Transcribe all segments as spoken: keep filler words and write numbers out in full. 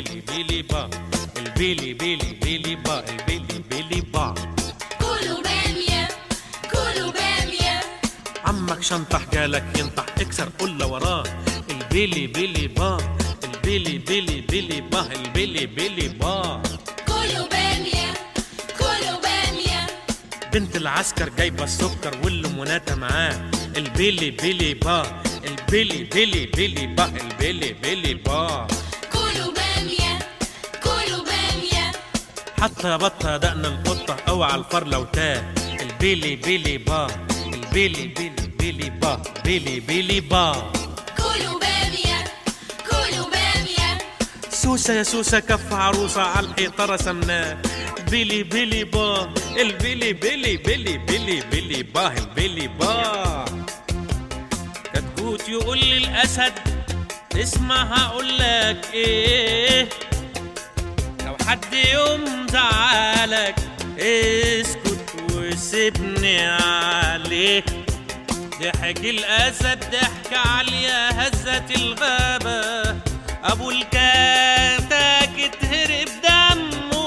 البيلي بيلي با، البيلي بيلي بيلي با، البيلي بيلي با. كلوا بامية كلوا بامية. عمك شنطح جالك ينطح اكسر قلة وراه. البيلي بيلي با، البيلي بيلي بيلي با، البيلي بيلي با. كلوا بامية كلوا بامية. بنت العسكر جايبة السكر والليموناتة معاه. البيلي بيلي با، البيلي بيلي بيلي با، البيلي بيلي با. كلوا بامية كلوا بامية. حتى بطة دقنا القطة اوعى الفار لو تاه. البيلي بيلي با، البيلي بيلي بيلي با، بيلي بيلي با. كلوا بامية كلوا بامية. سوسة يا سوسة كف عروسة على الحيطة رسمناه. بيلي بيلي با، البيلي بيلي بيلي بيلي بيلي با، البيلي با. كتكوت يقول للأسد اسمع هقولك ايه، لو حد يوم زعلك اسكت وسيبني عليه. ضحك الأسد ضحك عالية هزت الغابة، أبو الكتاكيت هرب دمه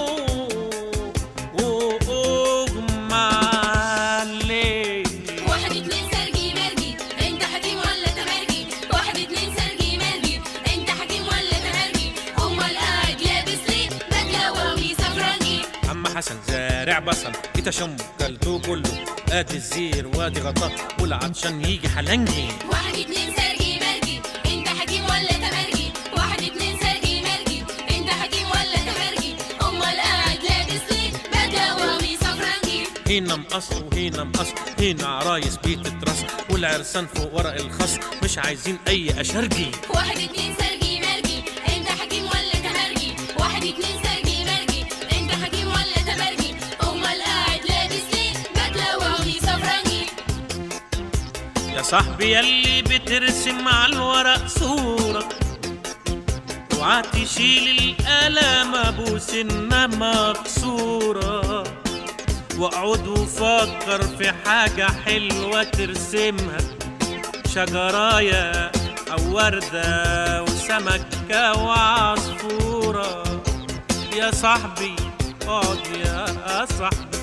وأغمى عليه. واحد اتنين سرجي مرجي انت حكيم ولا تمرجي؟ واحد اتنين سرجي مرجي انت حكيم ولا تمرجي؟ امال قاعد لابس ليه بدلة وقميص افرنجي؟ عم حسن زارع بصل يتشم كلته كله، ادي الزير وادي غطاه والعطشان يجي حلنجي. واحد اتنين سرجي مرجي انت حكيم ولا تمرجي؟ واحد اتنين سرجي مرجي انت حكيم ولا تمرجي؟ امال قاعد لابس ليه بدلة وقميص افرنجي؟ هنا مقص وهنا مقص، هنا عرايس بيتترص والعرسان فوق ورق الخص مش عايزين اي اشرجي. واحد اتنين سرجي مرجي انت حكيم ولا تمرجي؟ واحد اتنين سرجي مرجي انت حكيم ولا تمرجي؟ امال قاعد لابس ليه بدلة وقميص افرنجي؟ يا صاحبي ياللي بترسم على الورق صورة، اوعى تشيل القلم ابوس انما مكسورة، واقعد وفكر في حاجة حلوة ترسمها، شجراية او وردة وسمكة وعصفورة. يا صاحبي اقعد يا صاحبي.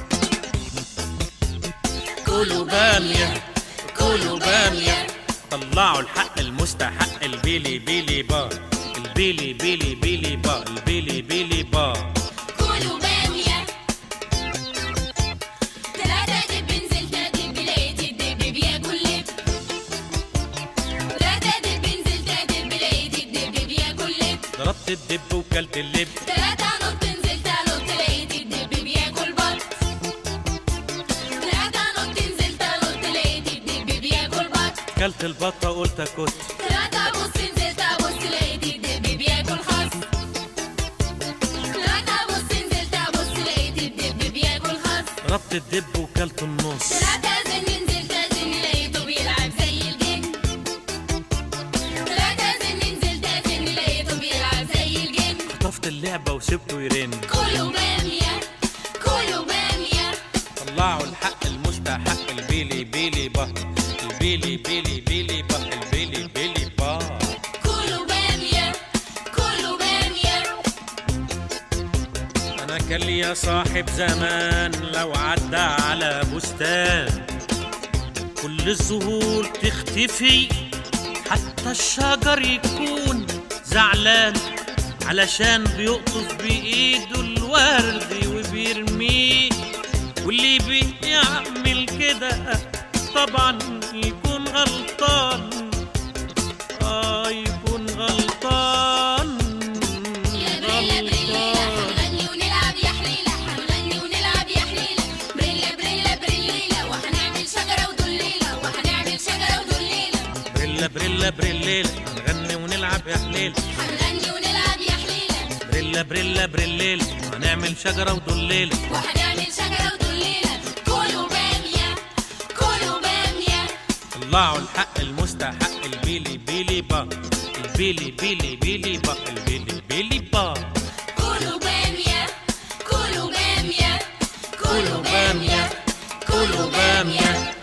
كلوا بامية كلوا بامية. طلعوا الحق المستحق. البيلي بيلي با، البيلي بيلي بيلي با، البيلي بيلي با. كلوا بامية. تلاتة دب نزلت دب لقيت الدب بياكل لب. تلاتة دب نزلت دب لقيت الدب بياكل لب. ضربت الدب وكلت اللب. تلاتة نط نزلت نط لقيت الدب بياكل بط. تلاتة نط نزلت نط لقيت الدب بياكل بط. كلت البطة قلت اكت. تلاتة بص نزلت ابص لقيت الدب بياكل خس. تلاتة بص نزلت ابص لقيت الدب بياكل خس. ضربت الدب وكلت النص. تلاتة زن نزلت زن لقيته بيلعب زي الجن. تلاتة زن نزلت زن لقيته بيلعب زي الجن. خطفت اللعبة وسبته يرن. كلوا بامية كلوا بامية. طلعوا الحق المستحق. البيلي بيلي با، البيلي بيلي بيلي با، البيلي بيلي با. كلوا بامية كلوا بامية. انا كان ليا صاحب زمان لو عدى على بستان كل الزهور تختفي، حتى الشجر يكون زعلان علشان بيقطف بايده الورد وبيرميه. واللي بيعمل كده طبعا يكون غلطان، اه يكون غلطان. يا بريلا بريلا هنغني ونلعب يا حليلة، هنغني ونلعب يا حليلة. بريلا بريلا بريليلة وهنعمل شجرة ودليلة، وهنعمل شجرة ودليلة. بريلا بريلا بريليلة هنغني ونلعب يا حليلة. هنغني ونلعب يا حليلة. بريلا بريلا بريليلة هنعمل شجرة ودليلة. وهنعمل شجرة ودليلة. كلوا بامية كلوا بامية. طلعوا الحق المستحق. البيلي بيلي با، البيلي بيلي بيلي با، البيلي بيلي با. كلوا بامية كلوا بامية. كلوا بامية كلوا بامية.